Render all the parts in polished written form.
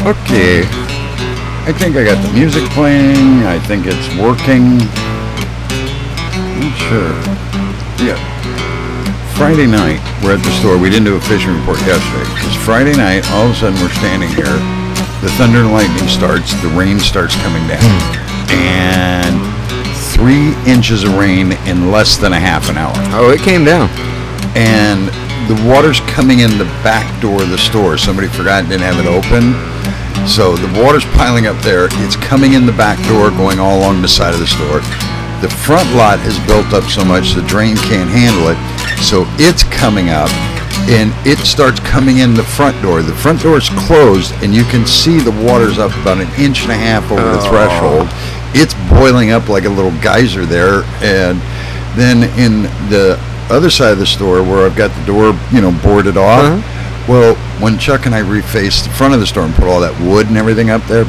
Okay. I think I got the music playing. I think it's working. Not sure. Yeah. Friday night, we're at the store. We didn't do a fishing report yesterday. Because Friday night, all of a sudden we're standing here. The thunder and lightning starts. The rain starts coming down. And 3 inches of rain in less than a half an hour. Oh, it came down. And the water's coming in the back door of the store. Somebody forgot and didn't have it open. So the water's piling up there. It's coming in the back door, going all along the side of the store. The front lot is built up so much the drain can't handle it. So it's coming up, and it starts coming in the front door. The front door is closed, and you can see the water's up about 1.5 inches over the threshold. It's boiling up like a little geyser there. And then in the other side of the store where I've got the door, boarded off, well, when Chuck and I refaced the front of the store and put all that wood and everything up there,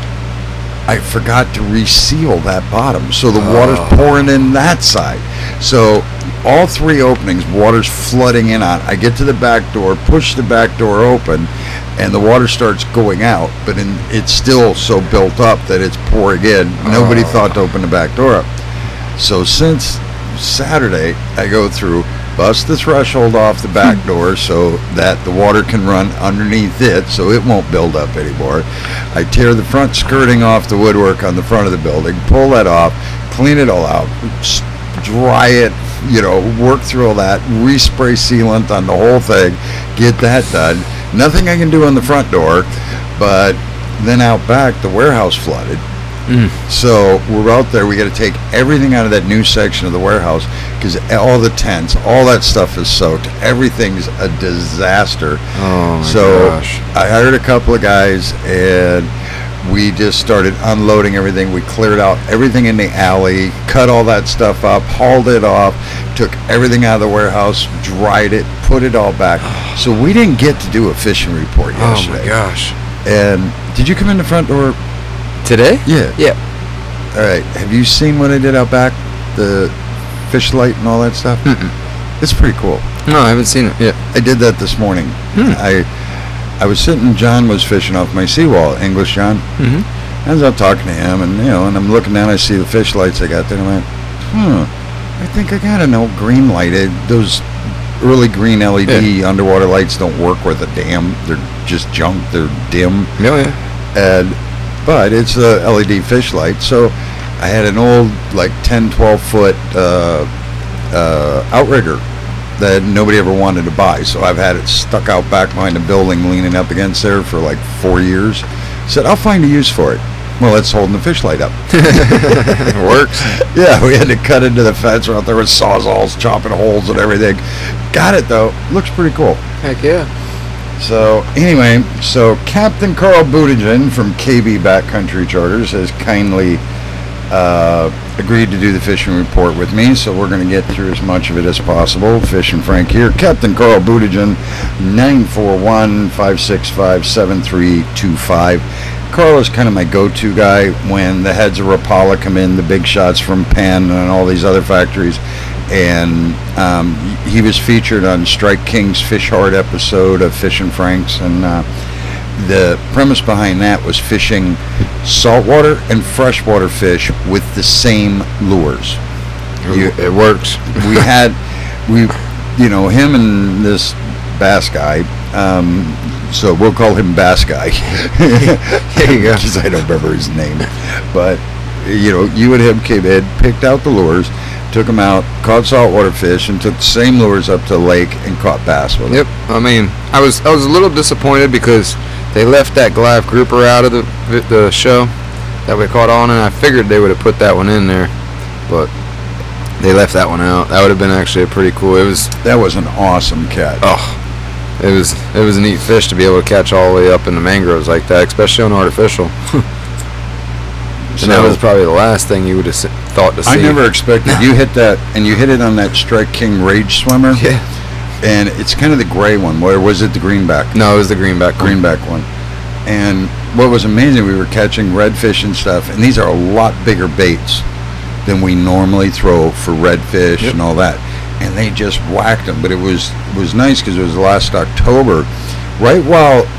I forgot to reseal that bottom. So the water's pouring in that side. So all 3 openings, water's flooding in on. I get to the back door, push the back door open, and the water starts going out, but it's still so built up that it's pouring in. Nobody thought to open the back door up. So since Saturday, I go through, bust the threshold off the back door so that the water can run underneath it so it won't build up anymore. I tear the front skirting off the woodwork on the front of the building, pull that off, clean it all out, dry it, work through all that, respray sealant on the whole thing, get that done. Nothing I can do on the front door, but then out back, the warehouse flooded. So we're out there. We got to take everything out of that new section of the warehouse because all the tents, all that stuff is soaked. Everything's a disaster. Oh my gosh! I hired a couple of guys and we just started unloading everything. We cleared out everything in the alley, cut all that stuff up, hauled it off, took everything out of the warehouse, dried it, put it all back. So we didn't get to do a fishing report yesterday. Oh my gosh! And did you come in the front door? Today? Yeah. All right. Have you seen what I did out back? The fish light and all that stuff? It's pretty cool. No, I haven't seen it yet. I did that this morning. I was sitting, John was fishing off my seawall, English John. I was out talking to him, and and I'm looking down, I see the fish lights I got there, and I went, I think I got an old green light. Those early green LED underwater lights don't work worth a damn. They're just junk. They're dim. But it's a LED fish light. So I had an old, 10, 12 foot outrigger that nobody ever wanted to buy. So I've had it stuck out back behind the building, leaning up against there for 4 years. Said, I'll find a use for it. Well, it's holding the fish light up. It works. Yeah, we had to cut into the fence. We're out there with sawzalls, chopping holes and everything. Got it, though. Looks pretty cool. Heck yeah. So, anyway, Captain Carl Buttigieg from KB Backcountry Charters has kindly agreed to do the fishing report with me, so we're going to get through as much of it as possible. Fish and Frank here. Captain Carl Buttigieg, 941-565-7325. Carl is kind of my go-to guy when the heads of Rapala come in, the big shots from Penn and all these other factories. And he was featured on Strike King's Fish Hard episode of Fish and Franks, and the premise behind that was fishing saltwater and freshwater fish with the same lures. It works. Him and this bass guy, so we'll call him Bass Guy. There you go. Because I don't remember his name. But, you and him came in, picked out the lures, took them out, caught saltwater fish, and took the same lures up to the lake and caught bass with them. Yep. I mean, I was a little disappointed because they left that Goliath grouper out of the show that we caught on, and I figured they would have put that one in there, but they left that one out. That would have been actually pretty cool. That was an awesome catch. It was a neat fish to be able to catch all the way up in the mangroves like that, especially on artificial. And that was probably the last thing you would have thought to see. I never expected. You hit that, and you hit it on that Strike King Rage Swimmer. Yeah. And it's kind of the gray one. Or was it the greenback? No, it was the greenback one. And what was amazing, we were catching redfish and stuff, and these are a lot bigger baits than we normally throw for redfish and all that. And they just whacked them. But it was nice because it was last October, right while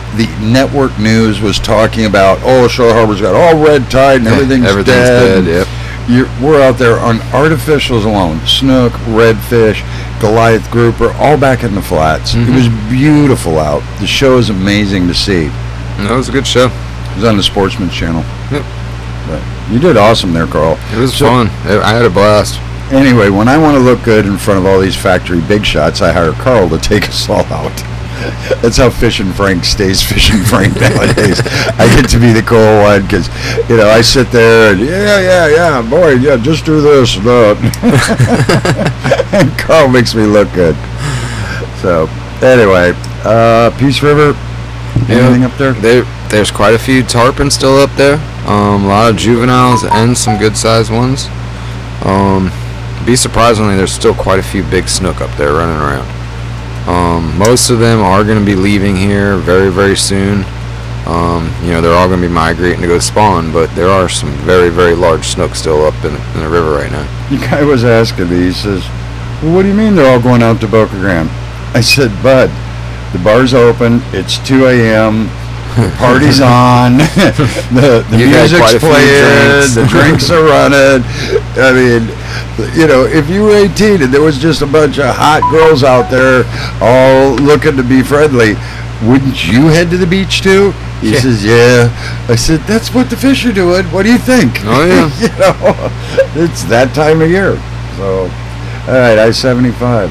the network news was talking about, Shore Harbor's got all red tide and everything's dead. Yep. We're out there on artificials alone. Snook, redfish, Goliath grouper, all back in the flats. Mm-hmm. It was beautiful out. The show is amazing to see. That was a good show. It was on the Sportsman's Channel. Yep. But you did awesome there, Carl. It was fun. I had a blast. Anyway, when I want to look good in front of all these factory big shots, I hire Carl to take us all out. That's how Fishing Frank stays Fishing Frank nowadays. I get to be the cool one because, I sit there and, boy, just do this and that. And Carl makes me look good. So, anyway, Peace River, anything up there? There's quite a few tarpon still up there. A lot of juveniles and some good-sized ones. Be surprisingly, there's still quite a few big snook up there running around. Most of them are going to be leaving here very, very soon. They're all going to be migrating to go spawn, but there are some very, very large snook still up in the river right now. The guy was asking me, he says, well, what do you mean they're all going out to Boca Grande? I said, Bud, the bar's open, it's 2 a.m., the party's on, the music's playing, the drinks are running. I mean, if you were 18 and there was just a bunch of hot girls out there all looking to be friendly, wouldn't you head to the beach too? He says, yeah. I said, that's what the fish are doing. What do you think? Oh, yeah. It's that time of year. So, all right, I-75.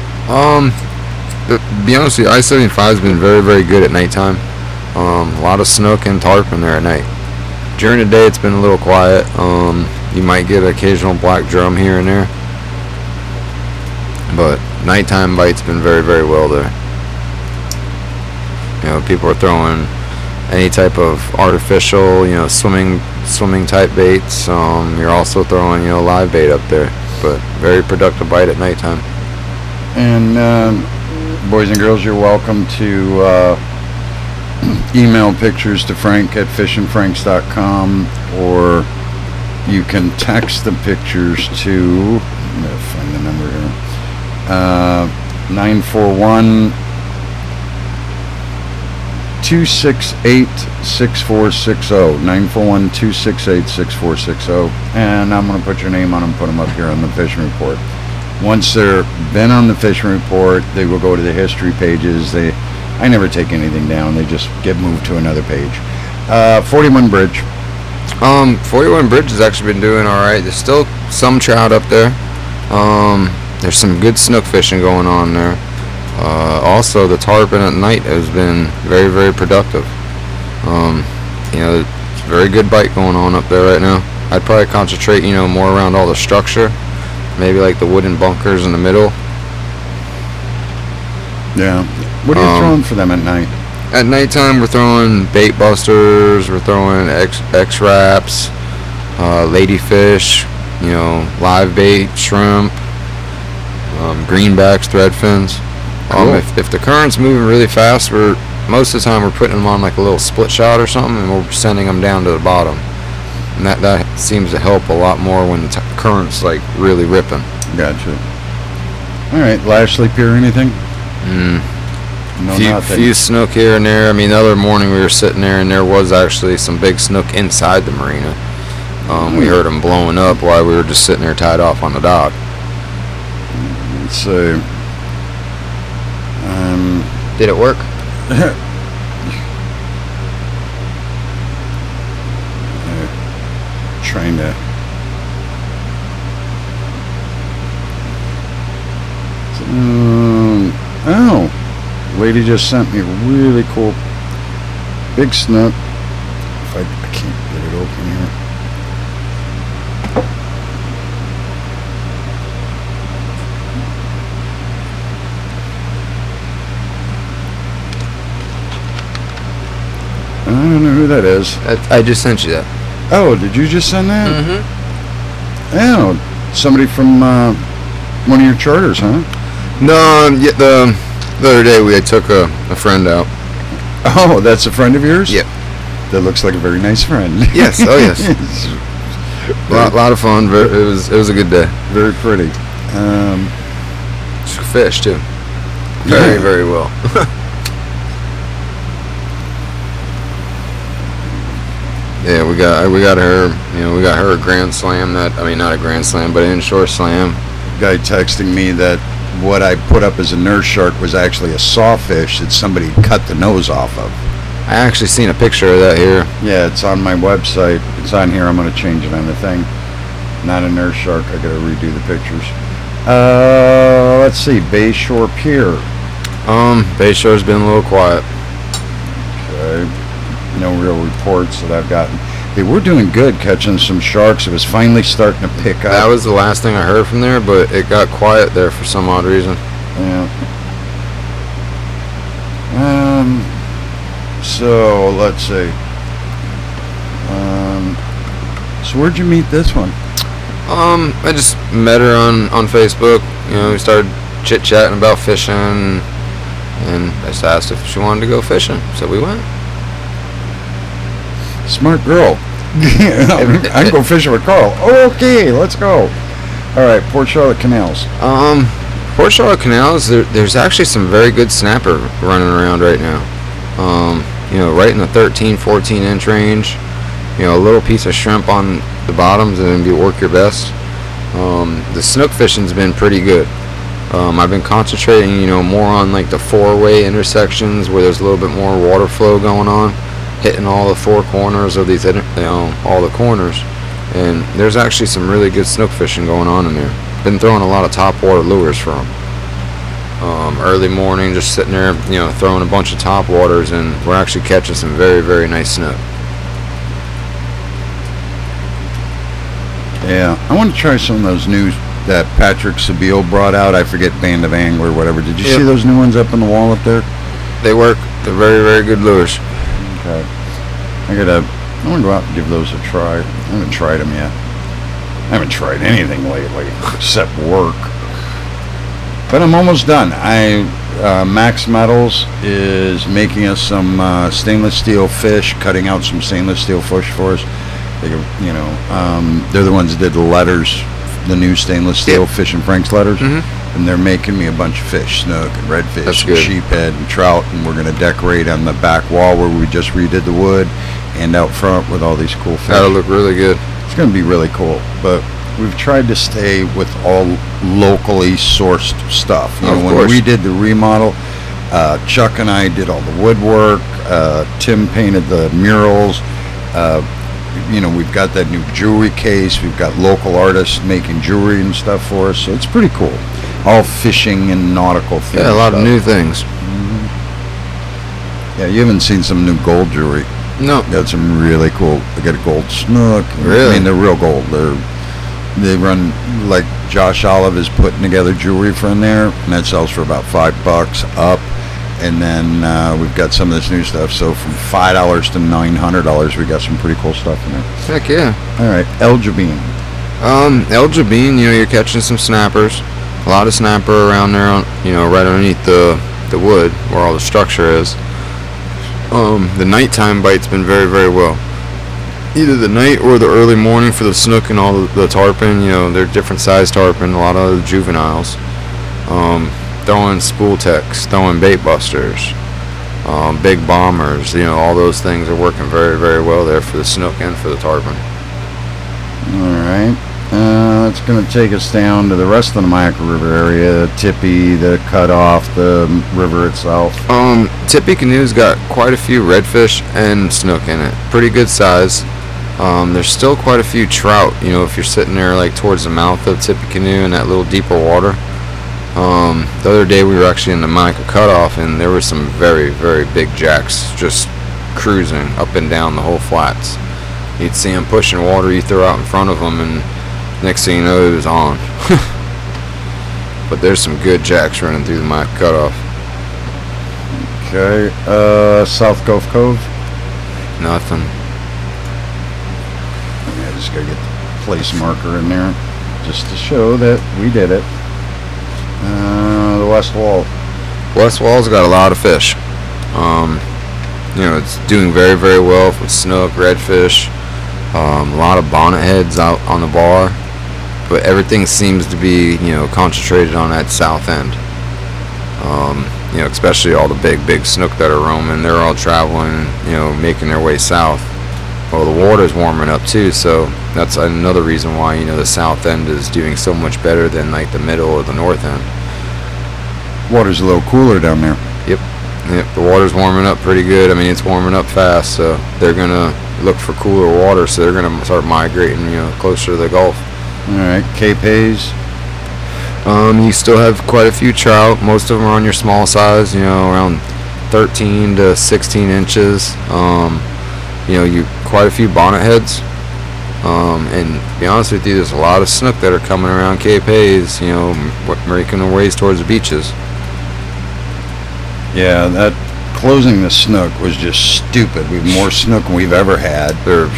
To be honest with you, I-75 has been very, very good at nighttime. A lot of snook and tarpon there at night. During the day, it's been a little quiet. You might get an occasional black drum here and there, but nighttime bite's been very, very well there. People are throwing any type of artificial, swimming type baits. You're also throwing, live bait up there, but very productive bite at nighttime. And boys and girls, you're welcome to email pictures to Frank at fishandfranks.com, or you can text the pictures to, I'm going to find the number here, 941-268-6460, 941-268-6460, and I'm going to put your name on them, put them up here on the fishing report. Once they're been on the fishing report, they will go to the history pages. I never take anything down. They just get moved to another page. 41 Bridge. 41 Bridge has actually been doing all right. There's still some trout up there. There's some good snook fishing going on there. Also, the tarpon at night has been very, very productive. It's a very good bite going on up there right now. I'd probably concentrate, more around all the structure. Maybe like the wooden bunkers in the middle. Yeah. What are you throwing for them at night? At nighttime, we're throwing bait busters, we're throwing X-Wraps, ladyfish, live bait, shrimp, greenbacks, threadfins. Cool. If the current's moving really fast, most of the time we're putting them on like a little split shot or something, and we're sending them down to the bottom. And that seems to help a lot more when the current's like really ripping. Gotcha. All right, Lashley Pier, anything? No, few snook here and there. I mean, the other morning we were sitting there, and there was actually some big snook inside the marina. We heard them blowing up while we were just sitting there tied off on the dock. Let's see. Did it work? Trying to. Lady just sent me a really cool big snook. If I can't get it open here. I don't know who that is. I just sent you that. Oh, did you just send that? Mm-hmm. Oh, somebody from one of your charters, huh? No, the other day we took a friend out. Oh, that's a friend of yours? Yep. That looks like a very nice friend. Yes. Oh, yes. lot of fun. It was a good day. Very pretty. Fish too. Very, very well. Yeah, we got her. We got her a grand slam. Not a grand slam, but an inshore slam. Guy texting me that what I put up as a nurse shark was actually a sawfish that somebody cut the nose off of. I actually seen a picture of that here. Yeah, it's on my website. It's on here. I'm going to change it on the thing. Not a nurse shark. I got to redo the pictures. Let's see. Bayshore Pier. Bayshore's been a little quiet. Okay. No real reports that I've gotten. They were doing good catching some sharks. It was finally starting to pick up. That was the last thing I heard from there, but it got quiet there for some odd reason. Yeah. So let's see. So where'd you meet this one? I just met her on Facebook. We started chit-chatting about fishing, and I just asked if she wanted to go fishing, so we went. Smart girl. I can go fishing with Carl. Okay, let's go. All right, Port Charlotte Canals. Port Charlotte Canals, there's actually some very good snapper running around right now. Right in the 13, 14 inch range. A little piece of shrimp on the bottoms, and then you work your best. The snook fishing's been pretty good. I've been concentrating, more on like the four-way intersections where there's a little bit more water flow going on, hitting all the four corners of these, all the corners. And there's actually some really good snook fishing going on in there. Been throwing a lot of topwater lures for them. Early morning, just sitting there, throwing a bunch of topwaters, and we're actually catching some very, very nice snook. Yeah, I want to try some of those new that Patrick Sebille brought out. I forget, Band of Angler, whatever. Did you see those new ones up on the wall up there? They work. They're very, very good lures. Okay. I want to go out and give those a try. I haven't tried them yet. I haven't tried anything lately except work. But I'm almost done. Max Metals is making us some stainless steel fish, cutting out some stainless steel fish for us. They're the ones that did the letters, the new stainless steel Fish and Frank's letters, and they're making me a bunch of fish, snook and redfish and sheephead and trout, and we're going to decorate on the back wall where we just redid the wood, and out front with all these cool fish. That'll look really good. It's going to be really cool, but we've tried to stay with all locally sourced stuff. When we did the remodel, Chuck and I did all the woodwork. Tim painted the murals. We've got that new jewelry case. We've got local artists making jewelry and stuff for us. So it's pretty cool. All fishing and nautical things. Yeah, a lot of new things. Yeah, you haven't seen some new gold jewelry. No. Got some really cool. They got a gold snook. Really? They're real gold. They run, like Josh Olive is putting together jewelry for in there, and that sells for about $5 up. And then we've got some of this new stuff. So from $5 to $900, we got some pretty cool stuff in there. Heck yeah. All right, El Jabin. El Jabin, you're catching some snappers. A lot of snapper around there, right underneath the wood where all the structure is. The nighttime bite's been very, very well. Either the night or the early morning for the snook and all the tarpon. They're different size tarpon, a lot of the juveniles. Throwing spool techs, throwing bait busters, big bombers, all those things are working very, very well there for the snook and for the tarpon. All right. That's going to take us down to the rest of the Myakka River area, Tippy, the cutoff, the river itself. Tippy Canoe's got quite a few redfish and snook in it. Pretty good size. There's still quite a few trout, if you're sitting there like towards the mouth of Tippy Canoe in that little deeper water. The other day we were actually in the Myakka cutoff, and there were some very, very big jacks just cruising up and down the whole flats. You'd see them pushing water you throw out in front of them, and next thing you know, it was on. But there's some good jacks running through the Myakka cutoff. Okay, South Gulf Cove? Nothing. I just gotta get the place marker in there just to show that we did it. The West Wall. West Wall's got a lot of fish. It's doing very, very well with snook, redfish, a lot of bonnet heads out on the bar, but everything seems to be, concentrated on that south end. Especially all the big snook that are roaming. They're all traveling, making their way south. well, the water's warming up too, so that's another reason why, the south end is doing so much better than like the middle or the north end. Water's a little cooler down there. Yep, the water's warming up pretty good. I mean, it's warming up fast, so they're gonna look for cooler water, so they're gonna start migrating, closer to the Gulf. All right, Cape Hayes. You still have quite a few trout. Most of them are on your small size, around 13 to 16 inches. You quite a few bonnet heads. And to be honest with you, there's a lot of snook that are coming around Cape Hayes, making their ways towards the beaches. Yeah, that closing the snook was just stupid. We have more snook than we've ever had.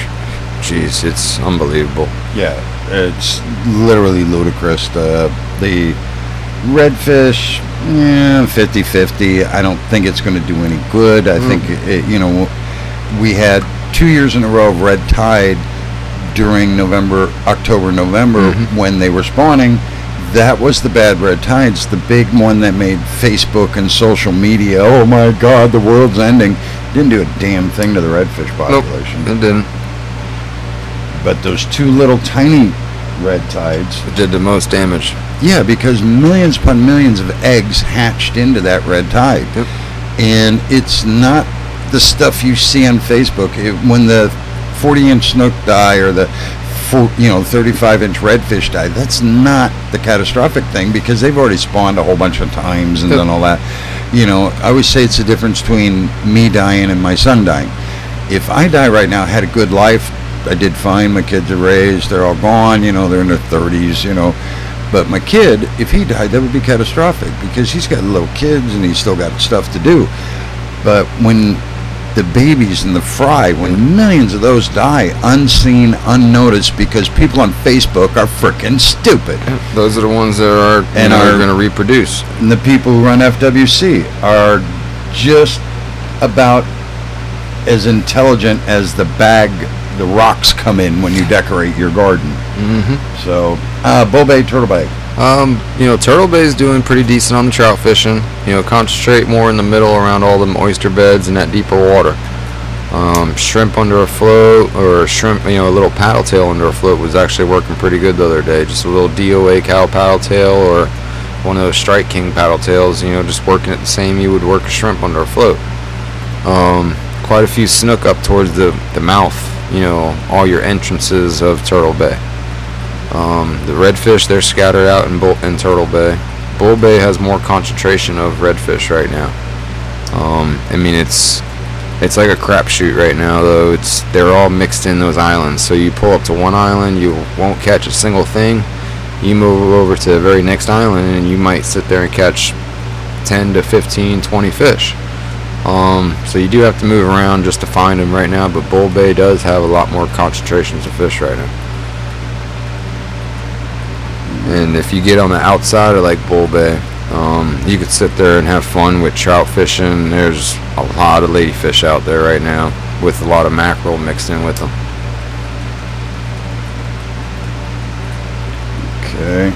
It's unbelievable. Yeah, it's literally ludicrous. The redfish, 50-50. I don't think it's going to do any good. I think, we had 2 years in a row of red tide during October, November, when they were spawning. That was the bad red tides, the big one that made Facebook and social media, oh my God, the world's ending. Didn't do a damn thing to the redfish population. Nope, it didn't. But those two little tiny red tides did the most damage. Yeah, because millions upon millions of eggs hatched into that red tide. Yep. And it's not the stuff you see on Facebook. When the 40-inch snook die or the 35-inch redfish die, that's not the catastrophic thing, because they've already spawned a whole bunch of times and done all that. I always say it's the difference between me dying and my son dying. If I die right now, I had a good life, I did fine, my kids are raised, they're all gone, they're in their 30s, But my kid, if he died, that would be catastrophic, because he's got little kids and he's still got stuff to do. But when the babies and the fry, when millions of those die unseen, unnoticed, because people on Facebook are freaking stupid. Those are the ones that are going to reproduce. And the people who run FWC are just about as intelligent as the rocks come in when you decorate your garden. So, Bull Bay, Turtle Bay. Turtle Bay is doing pretty decent on the trout fishing. Concentrate more in the middle around all the oyster beds and that deeper water. Shrimp under a float, or shrimp, a little paddle tail under a float was actually working pretty good the other day. Just a little DOA cow paddle tail or one of those Strike King paddle tails, just working it the same you would work a shrimp under a float. Quite a few snook up towards the mouth, all your entrances of Turtle Bay. The redfish, they're scattered out in Turtle Bay. Bull Bay has more concentration of redfish right now. It's like a crapshoot right now, though. They're all mixed in those islands. So you pull up to one island, you won't catch a single thing. You move over to the very next island, and you might sit there and catch 10 to 15, 20 fish. So you do have to move around just to find them right now, but Bull Bay does have a lot more concentrations of fish right now. And if you get on the outside of like Bull Bay, you could sit there and have fun with trout fishing. There's a lot of ladyfish out there right now with a lot of mackerel mixed in with them. Okay.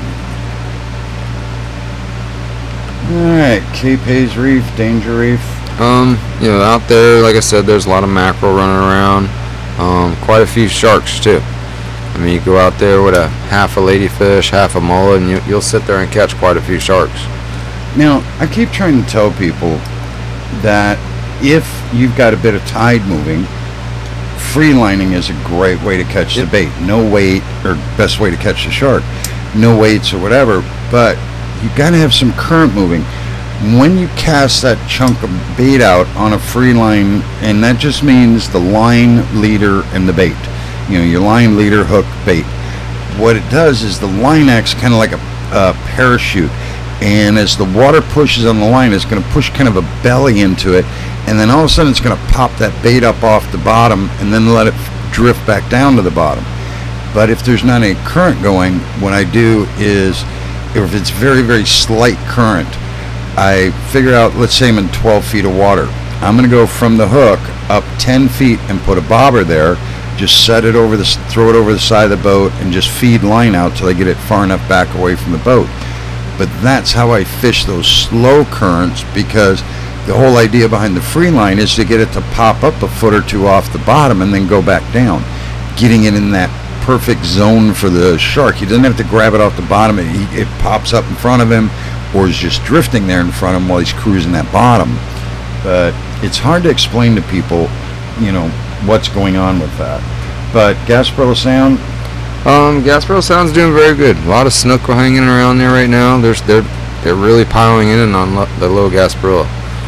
Alright, Cape Hayes Reef, Danger Reef. Out there, like I said, there's a lot of mackerel running around. Quite a few sharks too. You go out there with a half a ladyfish, half a mullet, and you'll sit there and catch quite a few sharks. Now, I keep trying to tell people that if you've got a bit of tide moving, free lining is a great way to catch the bait. No weight, or best way to catch the shark. No weights or whatever, but you got to have some current moving. When you cast that chunk of bait out on a free line, and that just means the line, leader, and the bait. Your line, leader, hook, bait. What it does is the line acts kind of like a parachute, and as the water pushes on the line, it's going to push kind of a belly into it, and then all of a sudden it's going to pop that bait up off the bottom and then let it drift back down to the bottom. But if there's not any current going, what I do is, if it's very, very slight current, I figure out, let's say I'm in 12 feet of water. I'm going to go from the hook up 10 feet and put a bobber there, just set it over throw it over the side of the boat, and just feed line out till I get it far enough back away from the boat. But that's how I fish those slow currents, because The whole idea behind the free line is to get it to pop up a foot or two off the bottom and then go back down, getting it in that perfect zone for the shark. He doesn't have to grab it off the bottom. It pops up in front of him, or is just drifting there in front of him while he's cruising that bottom. But it's hard to explain to people, what's going on with that. But Gasparilla Sound, Gasparilla Sound's doing very good. A lot of snook are hanging around there right now. They're really piling in on the low Gasparilla.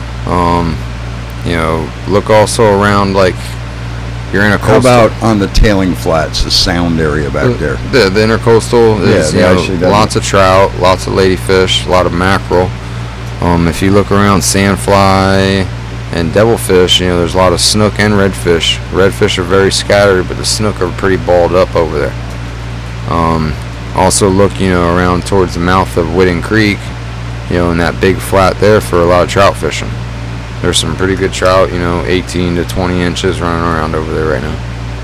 Look also around like you're in a coastal. How about on the tailing flats, the Sound area back there? The intercoastal is lots of trout, lots of ladyfish, a lot of mackerel. If you look around sandfly and devilfish, there's a lot of snook and redfish. Redfish are very scattered, but the snook are pretty balled up over there. Also look, around towards the mouth of Whitting Creek, in that big flat there for a lot of trout fishing. There's some pretty good trout, 18 to 20 inches running around over there right now.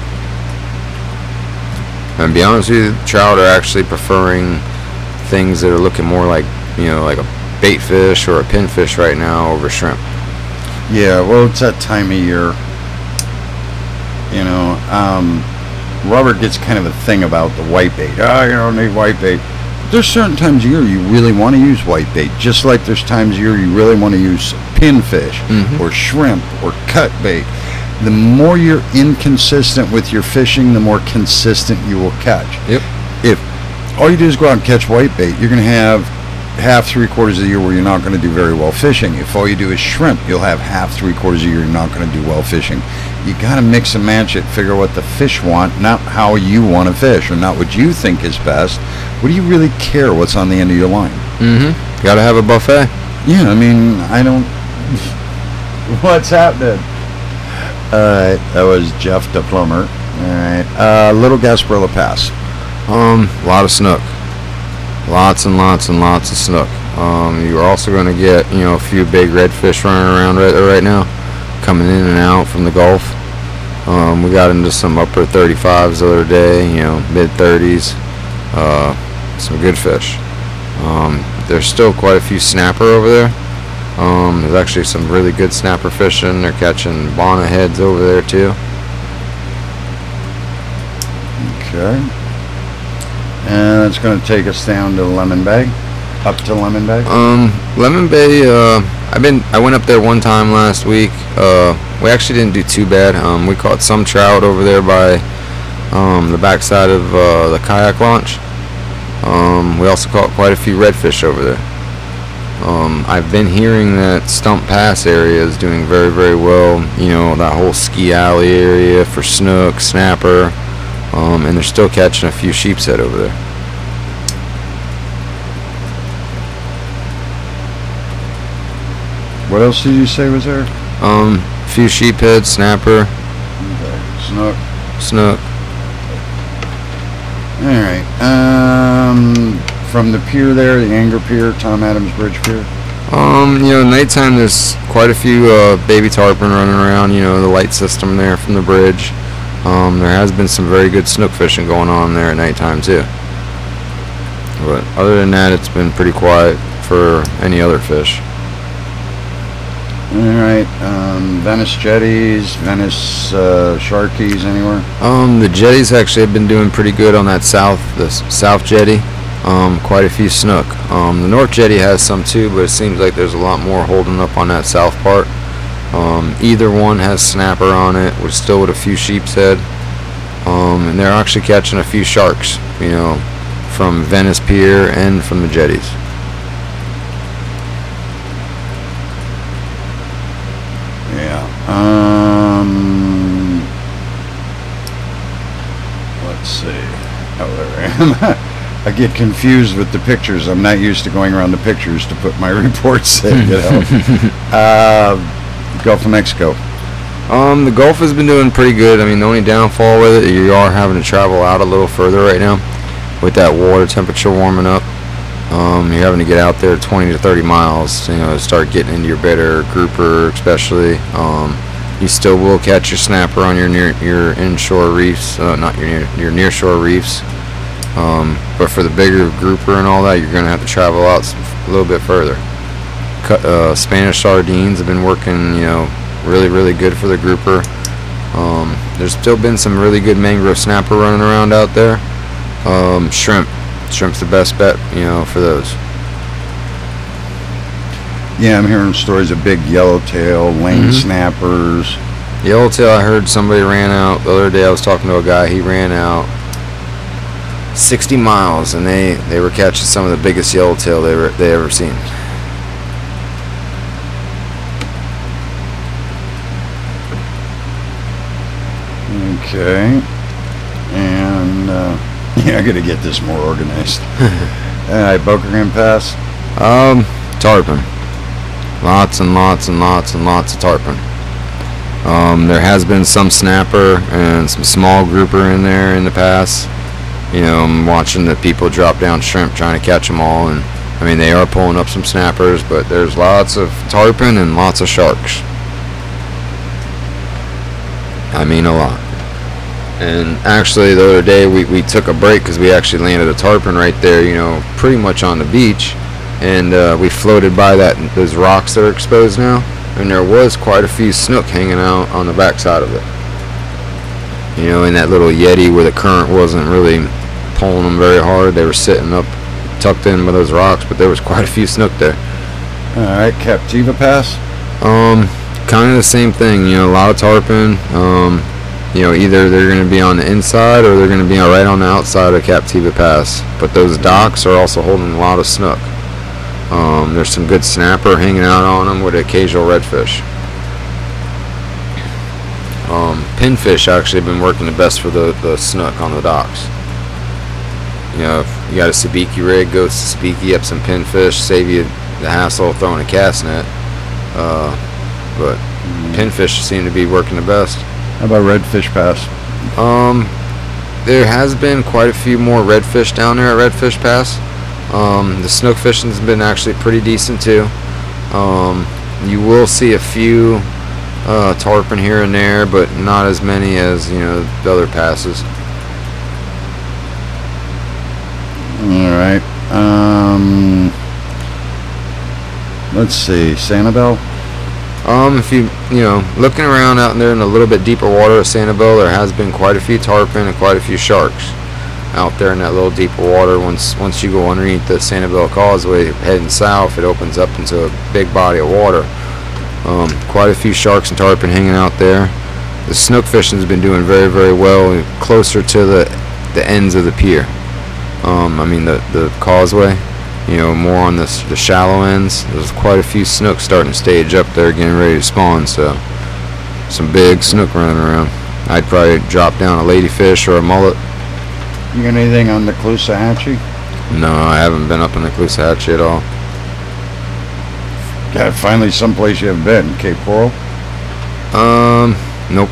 And to be honest with you, trout are actually preferring things that are looking more like, like a bait fish or a pinfish right now over shrimp. Yeah, well, it's that time of year. Robert gets kind of a thing about the whitebait. You don't need whitebait. There's certain times of year you really want to use whitebait, just like there's times of year you really want to use pinfish or shrimp or cut bait. The more you're inconsistent with your fishing, the more consistent you will catch. Yep. If all you do is go out and catch whitebait, you're going to have half, 3/4 of the year where you're not going to do very well fishing. If all you do is shrimp, you'll have half, 3/4 of the year you're not going to do well fishing. You got to mix and match it, figure what the fish want, not how you want to fish, or not what you think is best. What do you really care what's on the end of your line? Got to have a buffet. Yeah, I mean, I don't... What's happening? That was Jeff the plumber. All right. Little Gasparilla Pass. A lot of snook. Lots and lots and lots of snook. You're also going to get, a few big redfish running around right now, coming in and out from the Gulf. We got into some upper 35s the other day, mid 30s. Some good fish. There's still quite a few snapper over there. There's actually some really good snapper fishing. They're catching bonnetheads over there too. Okay. And it's going to take us down to Lemon Bay. Up to Lemon Bay? Lemon Bay, I went up there one time last week. We actually didn't do too bad. We caught some trout over there by the backside of the kayak launch. We also caught quite a few redfish over there. I've been hearing that Stump Pass area is doing very, very well. That whole ski alley area for snook, snapper. And they're still catching a few sheepshead over there. What else did you say was there? A few sheephead, snapper. Okay. Snook. All right. From the pier there, the Anger Pier, Tom Adams Bridge Pier. Nighttime there's quite a few baby tarpon running around. The light system there from the bridge. There has been some very good snook fishing going on there at nighttime too. But other than that, it's been pretty quiet for any other fish. All right. Venice jetties, Venice sharkies, anywhere? The jetties actually have been doing pretty good on the south jetty. Quite a few snook. The north jetty has some too, but it seems like there's a lot more holding up on that south part. Either one has snapper on it, still with a few sheepshead. And they're actually catching a few sharks, from Venice Pier and from the jetties. Yeah. Let's see. Oh, there I am. I get confused with the pictures. I'm not used to going around the pictures to put my reports in, Gulf of Mexico. The Gulf has been doing pretty good. I mean, the only downfall with it, you are having to travel out a little further right now with that water temperature warming up. You're having to get out there 20 to 30 miles, to start getting into your better grouper, especially. You still will catch your snapper on your inshore reefs, not your nearshore reefs. But for the bigger grouper and all that, you're going to have to travel out a little bit further. Spanish sardines have been working, really, really good for the grouper. There's still been some really good mangrove snapper running around out there. Shrimp's the best bet, for those. Yeah, I'm hearing stories of big yellowtail, lane snappers. Yellowtail, I heard somebody ran out the other day. I was talking to a guy. He ran out 60 miles, and they were catching some of the biggest yellowtail they ever seen. Okay. And, I got to get this more organized. All right, Boca Grande Pass. Tarpon. Lots and lots and lots and lots of tarpon. There has been some snapper and some small grouper in there in the past. I'm watching the people drop down shrimp trying to catch them all, and they are pulling up some snappers, but there's lots of tarpon and lots of sharks. A lot. And actually, the other day we took a break because we actually landed a tarpon right there, pretty much on the beach, and we floated by those rocks that are exposed now, and there was quite a few snook hanging out on the backside of it. In that little yeti where the current wasn't really pulling them very hard. They were sitting up, tucked in by those rocks, but there was quite a few snook there. All right, Captiva Pass. Kind of the same thing. A lot of tarpon. Either they're going to be on the inside or they're going to be right on the outside of Captiva Pass. But those docks are also holding a lot of snook. There's some good snapper hanging out on them with occasional redfish. Pinfish actually have been working the best for the snook on the docks. If you got a sabiki rig, go sabiki up some pinfish, save you the hassle of throwing a cast net. But pinfish seem to be working the best. How about Redfish Pass? There has been quite a few more redfish down there at Redfish Pass. The snook fishing's been actually pretty decent too. You will see a few tarpon here and there, but not as many as the other passes. All right. Let's see, Sanibel. If you looking around out there in a little bit deeper water of Sanibel, there has been quite a few tarpon and quite a few sharks out there in that little deeper water. Once you go underneath the Sanibel Causeway heading south, it opens up into a big body of water. Quite a few sharks and tarpon hanging out there. The snook fishing has been doing very, very well closer to the ends of the pier. The causeway, more on the shallow ends. There's quite a few snooks starting to stage up there getting ready to spawn, so some big snook running around. I'd probably drop down a ladyfish or a mullet. You got anything on the Caloosahatchee? No, I haven't been up in the Caloosahatchee at all. God, finally someplace you haven't been. Cape Coral? Nope.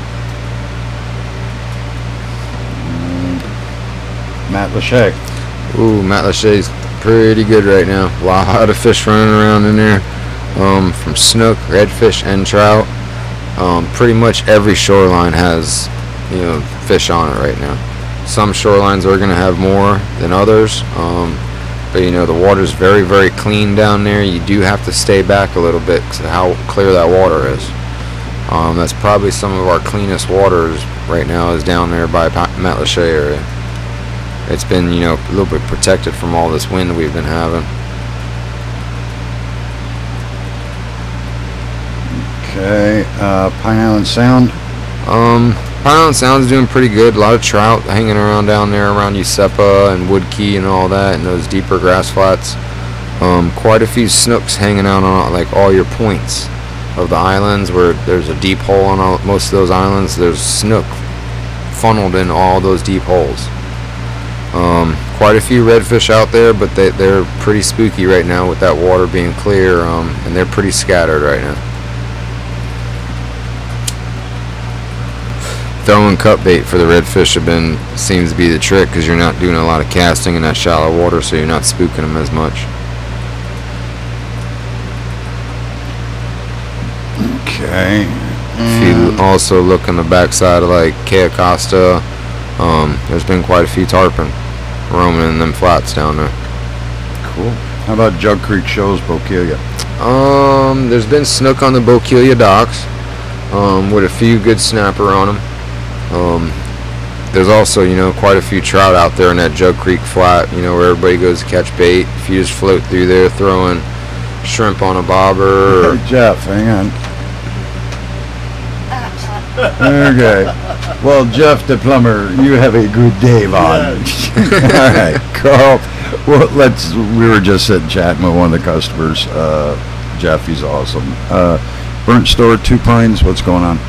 Matlacha. Ooh, Matlacha's pretty good right now. A lot of fish running around in there. From snook, redfish, and trout. Pretty much every shoreline has, fish on it right now. Some shorelines are going to have more than others. But the water's very, very clean down there. You do have to stay back a little bit because of how clear that water is. That's probably some of our cleanest waters right now is down there by Matlacha area. It's been, a little bit protected from all this wind we've been having. Okay, Pine Island Sound. Pine Island Sound's doing pretty good. A lot of trout hanging around down there around Usepa and Wood Key and all that, and those deeper grass flats. Quite a few snooks hanging out on all your points of the islands where there's a deep hole on most of those islands. There's snook funneled in all those deep holes. Quite a few redfish out there, but they're pretty spooky right now with that water being clear, and they're pretty scattered right now. Throwing cut bait for the redfish seems to be the trick because you're not doing a lot of casting in that shallow water, so you're not spooking them as much. Okay. If you also look on the backside of Kea Costa, there's been quite a few tarpon roaming in them flats down there. Cool. How about Jug Creek Shoals, Bokeelia? There's been snook on the Bokeelia docks, with a few good snapper on them. There's also, quite a few trout out there in that Jug Creek flat, where everybody goes to catch bait. If you just float through there throwing shrimp on a bobber. Hey, Jeff, hang on. Okay. Well, Jeff the plumber, you have a good day, Vaughn. All right, Carl. Well, we were just chatting with one of the customers. Jeff, he's awesome. Burnt Store, Two Pines, what's going on?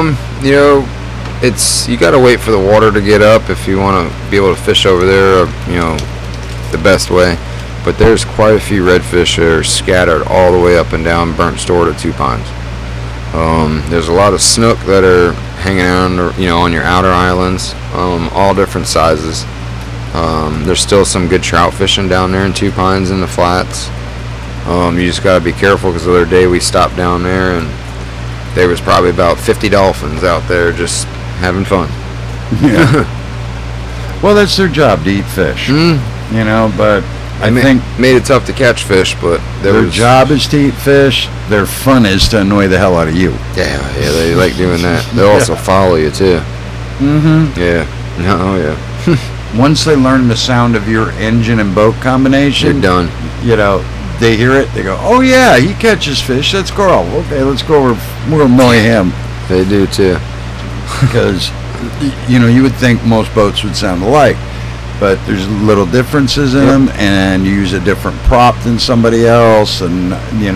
You got to wait for the water to get up if you want to be able to fish over there, the best way. But there's quite a few redfish that are scattered all the way up and down Burnt Store to Two Pines. There's a lot of snook that are hanging out, on your outer islands, all different sizes. There's still some good trout fishing down there in Two Pines in the flats. You just got to be careful because the other day we stopped down there and there was probably about 50 dolphins out there just having fun. Yeah. Well, that's their job to eat fish. But I think made it tough to catch fish, but their job is to eat fish. Their fun is to annoy the hell out of you. Yeah, they like doing that. They'll also follow you too. Yeah. Oh yeah. Once they learn the sound of your engine and boat combination, they're done. They hear it. They go, "Oh yeah, he catches fish. That's Carl. Okay, let's go over. We'll annoy him." They do too. Because you would think most boats would sound alike. But there's little differences in them, and you use a different prop than somebody else, and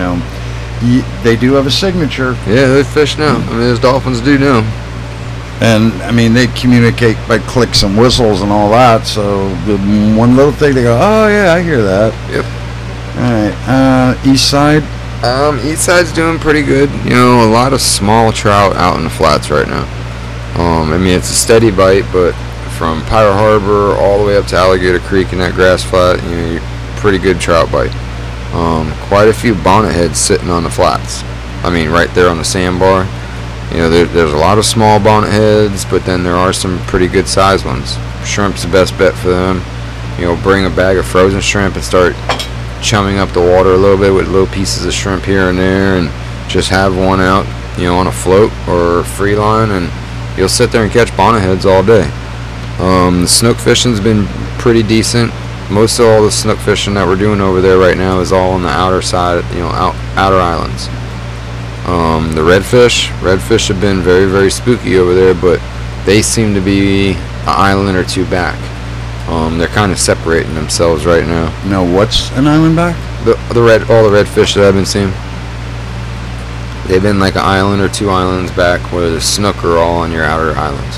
they do have a signature. Yeah, they fish now. Those dolphins do now. And they communicate by clicks and whistles and all that. So the one little thing, they go, "Oh yeah, I hear that." Yep. All right. East side. East side's doing pretty good. A lot of small trout out in the flats right now. It's a steady bite, but from Pirate Harbor all the way up to Alligator Creek in that grass flat, pretty good trout bite. Quite a few bonnet heads sitting on the flats. Right there on the sandbar. There's a lot of small bonnet heads, but then there are some pretty good sized ones. Shrimp's the best bet for them. Bring a bag of frozen shrimp and start chumming up the water a little bit with little pieces of shrimp here and there, and just have one out, on a float or a free line, and you'll sit there and catch bonnet heads all day. The snook fishing's been pretty decent. Most of all the snook fishing that we're doing over there right now is all on the outer side, outer islands. The redfish have been very, very spooky over there, but they seem to be an island or two back. They're kind of separating themselves right now. Now, what's an island back? All the redfish that I've been seeing. They've been like an island or two islands back, where the snook are all on your outer islands.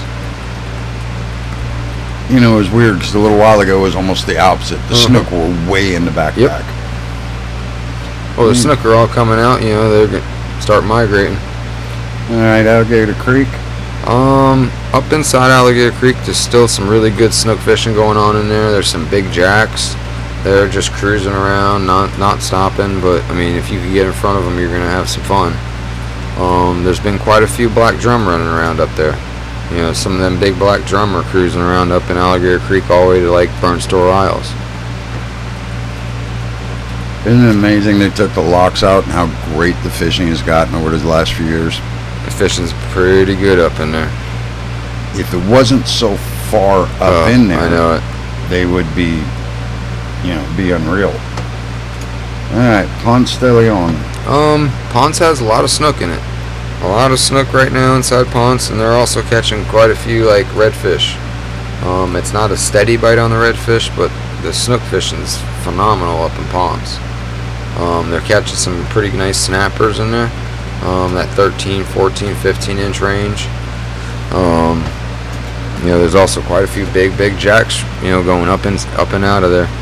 It was weird because a little while ago it was almost the opposite. The snook were way in the back. Yep. Well, the snook are all coming out. They're going to start migrating. All right, Alligator Creek. Up inside Alligator Creek, there's still some really good snook fishing going on in there. There's some big jacks. They're just cruising around, not stopping. But if you can get in front of them, you're gonna have some fun. There's been quite a few black drum running around up there. Some of them big black drum are cruising around up in Alligator Creek all the way to Burnt Store Isles. Isn't it amazing they took the locks out and how great the fishing has gotten over the last few years? The fishing's pretty good up in there. If it wasn't so far up in there, I know it. They would be, be unreal. All right, Ponce de Leon. Ponce has a lot of snook in it. A lot of snook right now inside Ponce, and they're also catching quite a few redfish. It's not a steady bite on the redfish, but the snook fishing's phenomenal up in Ponce. They're catching some pretty nice snappers in there. That 13, 14, 15 inch range. There's also quite a few big jacks, going up and out of there.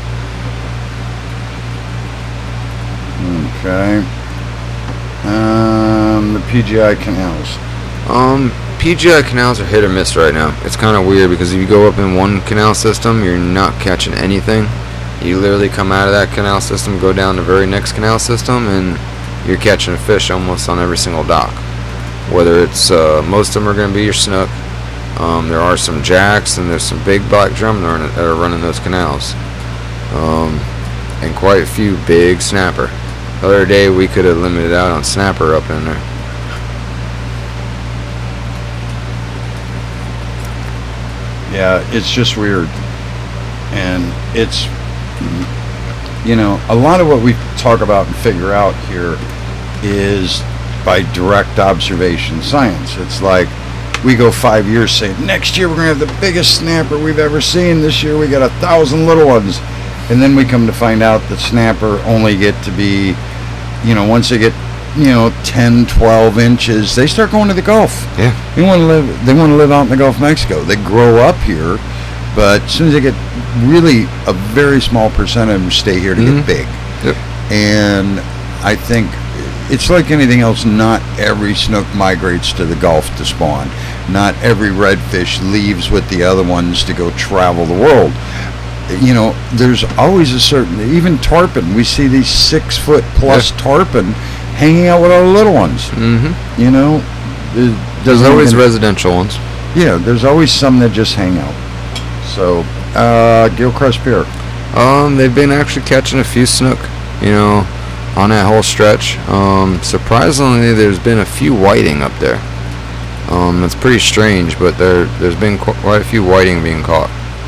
Okay. The PGI canals. PGI canals are hit or miss right now. It's kind of weird because if you go up in one canal system, you're not catching anything. You literally come out of that canal system, go down the very next canal system, and you're catching a fish almost on every single dock. Whether it's most of them are going to be your snook. There are some jacks, and there's some big black drum that are running those canals, and quite a few big snapper. The other day we could have limited out on snapper up in there. Yeah, it's just weird. And it's, a lot of what we talk about and figure out here is by direct observation science. It's like we go 5 years saying, next year we're going to have the biggest snapper we've ever seen. This year we got 1,000 little ones. And then we come to find out that snapper only get to be, once they get, 10, 12 inches, they start going to the Gulf. Yeah. They want to live out in the Gulf of Mexico. They grow up here, but as soon as they get really a very small percentage of them stay here to get big. Yep. And I think it's like anything else. Not every snook migrates to the Gulf to spawn. Not every redfish leaves with the other ones to go travel the world. There's always a certain, even tarpon, we see these 6 foot plus tarpon hanging out with all the little ones. Mm-hmm. There's always residential ones. Yeah, there's always some that just hang out. So, Gilchrist Pier. They've been actually catching a few snook, on that whole stretch. Surprisingly, there's been a few whiting up there. That's pretty strange, but there's been quite a few whiting being caught.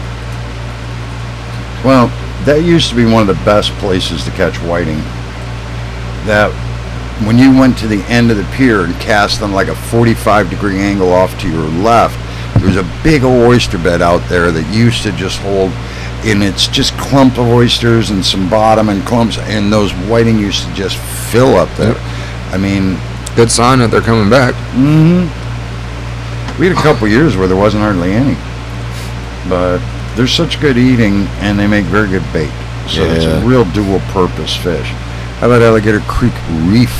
Well, that used to be one of the best places to catch whiting. That when you went to the end of the pier and cast them like a 45-degree angle off to your left, there was a big oyster bed out there that used to just hold, and it's just clump of oysters and some bottom and clumps, and those whiting used to just fill up there. Yep. I mean, good sign that they're coming back. Mm-hmm. We had a couple years where there wasn't hardly any, but they're such good eating, and they make very good bait. So it's a real dual-purpose fish. How about Alligator Creek Reef?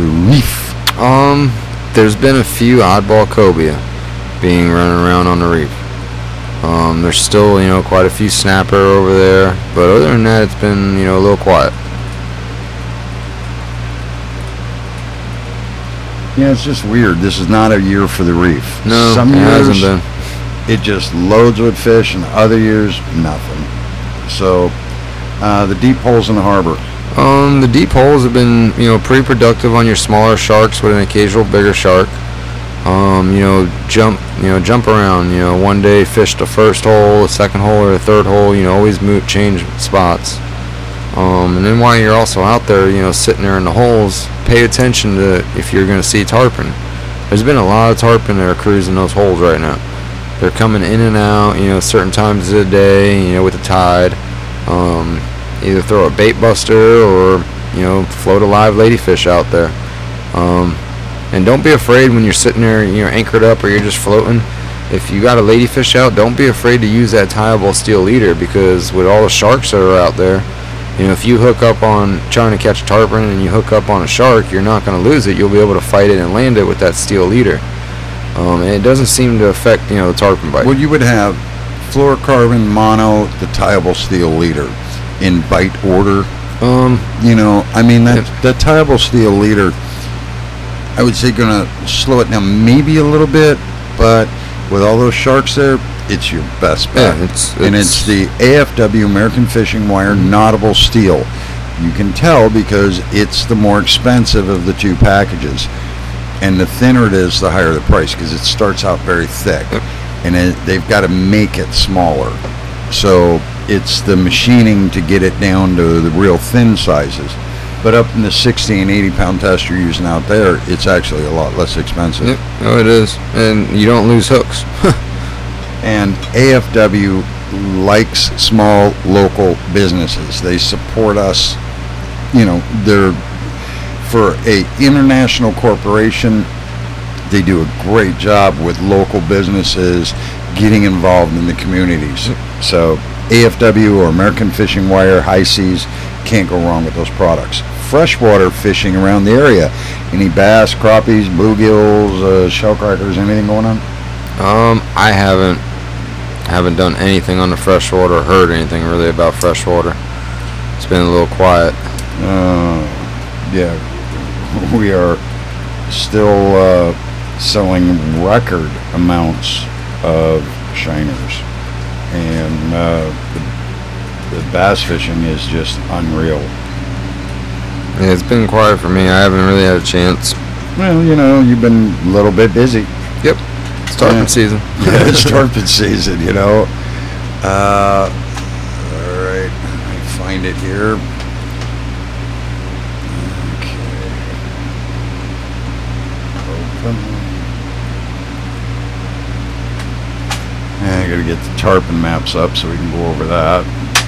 There's been a few oddball cobia being run around on the reef. There's still, quite a few snapper over there, but other than that, it's been, a little quiet. Yeah, it's just weird. This is not a year for the reef. No, some it years, hasn't been. It just loads with fish, and other years, nothing. So, the deep holes in the harbor. The deep holes have been, pretty productive on your smaller sharks with an occasional bigger shark. Jump around. One day fish the first hole, the second hole, or the third hole. Always change spots. And then while you're also out there, sitting there in the holes, pay attention to if you're going to see tarpon. There's been a lot of tarpon that are cruising those holes right now. They're coming in and out, certain times of the day, with the tide. Either throw a bait buster or, float a live ladyfish out there. And don't be afraid when you're sitting there, anchored up or you're just floating. If you got a ladyfish out, don't be afraid to use that tieable steel leader, because with all the sharks that are out there, if you hook up on trying to catch a tarpon and you hook up on a shark, you're not going to lose it. You'll be able to fight it and land it with that steel leader. And it doesn't seem to affect, the tarpon bite. Well, you would have fluorocarbon, mono, the tieable steel leader in bite order. That tieable steel leader, I would say, gonna slow it down maybe a little bit, but with all those sharks there, it's your best bet. Yeah, it's the AFW, American Fishing Wire, knottable steel. You can tell because it's the more expensive of the two packages. And the thinner it is, the higher the price, because it starts out very thick. Yep. And they've got to make it smaller. So it's the machining to get it down to the real thin sizes. But up in the 60 and 80 pound test you're using out there, it's actually a lot less expensive. Yep. Oh, it is. And you don't lose hooks. And AFW likes small local businesses. They support us. They're, for a international corporation, they do a great job with local businesses getting involved in the communities. So AFW or American Fishing Wire, High Seas, can't go wrong with those products. Freshwater fishing around the area, any bass, crappies, bluegills, shellcrackers, anything going on? I haven't done anything on the freshwater or heard anything really about freshwater. It's been a little quiet. Yeah, we are still selling record amounts of shiners, and the bass fishing is just unreal. Yeah, it's been quiet for me. I haven't really had a chance. Well, you've been a little bit busy. Yep. It's tarpon season. Yeah, it's tarpon season, All right. Let me find it here. Okay. Open. I gotta get the tarpon maps up so we can go over that.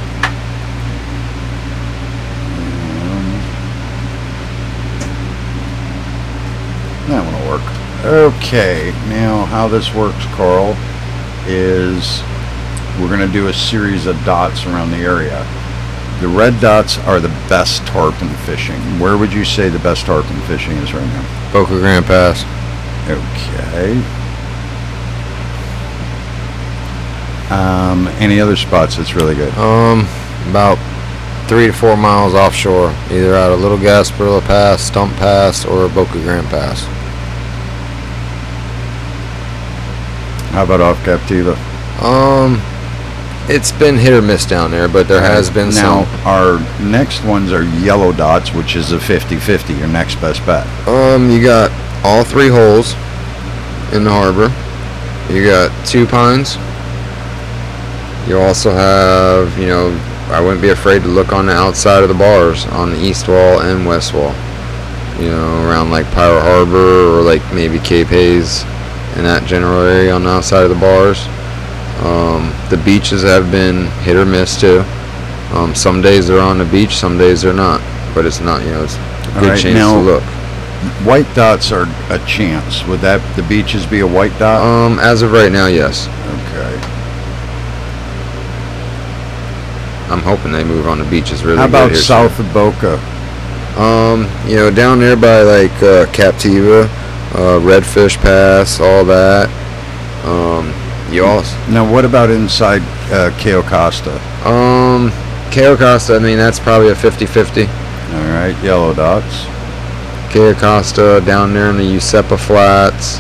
That one will work. Okay, now how this works, Carl, is we're going to do a series of dots around the area. The red dots are the best tarpon fishing. Where would you say the best tarpon fishing is right now? Boca Grande Pass. Okay. Any other spots that's really good? About 3 to 4 miles offshore, either out of Little Gasparilla Pass, Stump Pass, or Boca Grande Pass. How about off Captiva? It's been hit or miss down there, but there has been now, some. Our next ones are yellow dots, which is a 50-50, your next best bet. You got all 3 holes in the harbor. You got 2 pines. You also have, I wouldn't be afraid to look on the outside of the bars on the east wall and west wall. Around like Pirate Harbor or like maybe Cape Hayes in that general area on the outside of the bars. The beaches have been hit or miss too. Some days they're on the beach, some days they're not. But it's not, it's a good chance to look. White dots are a chance. Would the beaches be a white dot? As of right now, yes. Okay. I'm hoping they move on the beaches really How good about here south of Boca? Down there by like Captiva, Redfish Pass, all that. You also Now, what about inside Cayo Costa? Cayo Costa, that's probably a 50-50. All right, yellow dots. Cayo Costa down there in the Usepa Flats.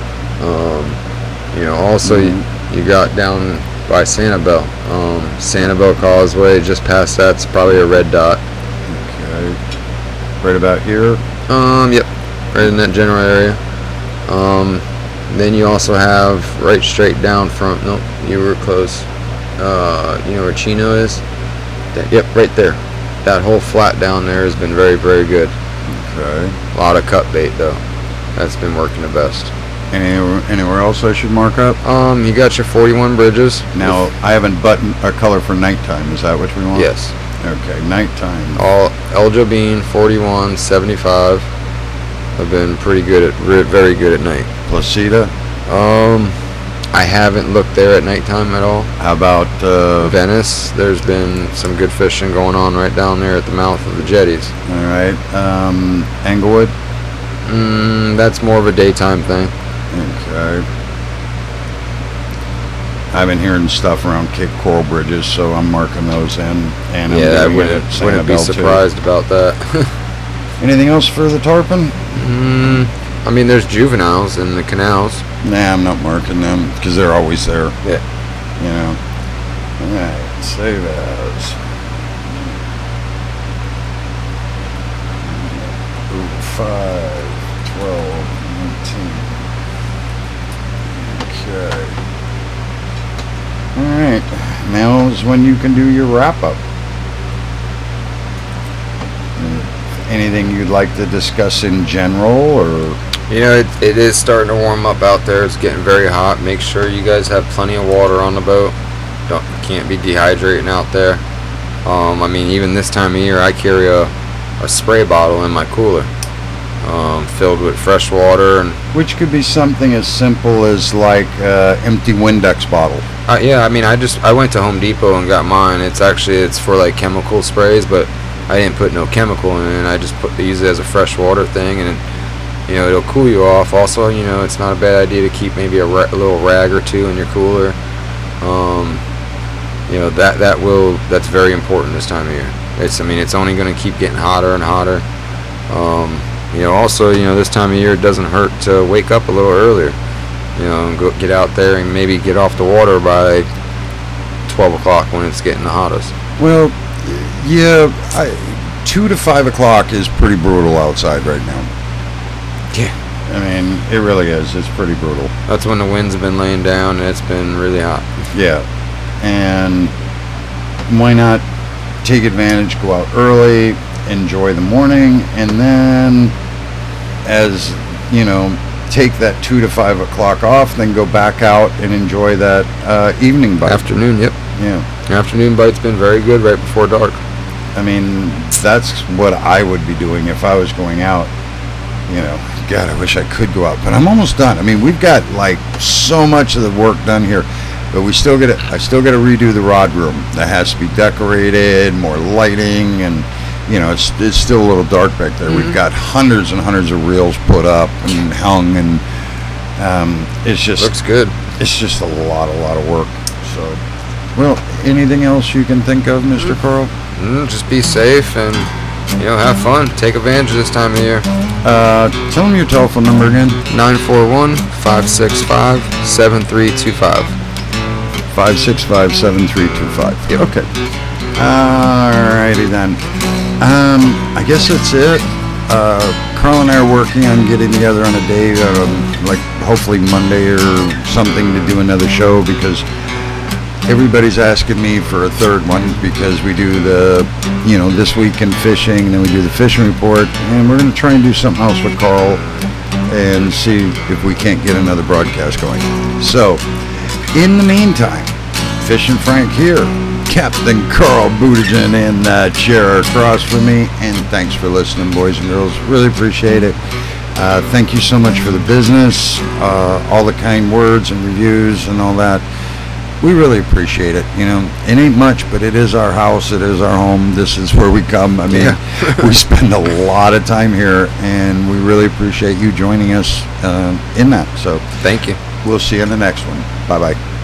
Also you got down by Sanibel. Sanibel Causeway, just past that's probably a red dot. Okay. Right about here? Yep. Right in that general area. Then you also have right straight down from, nope, you were close. Where Chino is? Yep, right there. That whole flat down there has been very, very good. Okay. A lot of cut bait though. That's been working the best. Anywhere else I should mark up? You got your 41 bridges. Now, I haven't buttoned a color for nighttime. Is that what we want? Yes. Okay, nighttime. All El Jobin, 41, 75 have been pretty good very good at night. Placida? I haven't looked there at nighttime at all. How about Venice? There's been some good fishing going on right down there at the mouth of the jetties. All right. Englewood? That's more of a daytime thing. Okay. I've been hearing stuff around Cape Coral bridges, so I'm marking those in. And yeah, I I'm wouldn't be Sanibel, surprised about that. Anything else for the tarpon? There's juveniles in the canals. Nah, I'm not marking them because they're always there. Yeah. All right, save as. 5, 12, 19. Okay. All right. Now is when you can do your wrap-up. Anything you'd like to discuss in general, or? It is starting to warm up out there. It's getting very hot. Make sure you guys have plenty of water on the boat. Can't be dehydrating out there. Even this time of year, I carry a spray bottle in my cooler, filled with fresh water, and which could be something as simple as like empty Windex bottle. I went to Home Depot and got mine. It's for like chemical sprays, but I didn't put no chemical in it. I just use it as a fresh water thing, and it'll cool you off. Also, it's not a bad idea to keep maybe a little rag or two in your cooler. That's very important this time of year. It's only going to keep getting hotter and hotter. This time of year it doesn't hurt to wake up a little earlier. And go get out there and maybe get off the water by 12 o'clock when it's getting the hottest. Well, yeah, 2 to 5 o'clock is pretty brutal outside right now. Yeah. I mean, it really is. It's pretty brutal. That's when the winds have been laying down and it's been really hot. Yeah. And why not take advantage, go out early, enjoy the morning, and then as, you know, take that 2 to 5 o'clock off, then go back out and enjoy that evening bite. Afternoon, yep. Yeah. Afternoon bite's been very good right before dark. I mean, that's what I would be doing if I was going out. You know, God, I wish I could go out, but I'm almost done. I mean, we've got like so much of the work done here, but I still got to redo the rod room. That has to be decorated, more lighting, and you know, it's still a little dark back there. We've got hundreds and hundreds of reels put up and hung, and it's just Looks good. It's just a lot of work. So, well, anything else you can think of, Mr. Carl? Just be safe and, you know, have fun. Take advantage of this time of year. Tell them your telephone number again. 941-565-7325. 565-7325. Yep. Okay. Alrighty then. I guess that's it. Carl and I are working on getting together on a day, like hopefully Monday or something, to do another show, because everybody's asking me for a third one, because we do the, you know, This Week in Fishing, and then we do the fishing report, and we're going to try and do something else with Carl and see if we can't get another broadcast going. So, in the meantime, Fishing Frank here, Captain Carl Buttigieg in the chair across from me, and thanks for listening, boys and girls. Really appreciate it. Thank you so much for the business, all the kind words and reviews and all that. We really appreciate it. You know, it ain't much, but it is our house. It is our home. This is where we come. I mean, we spend a lot of time here, and we really appreciate you joining us in that. So Thank you. we'll see you in the next one. Bye-bye.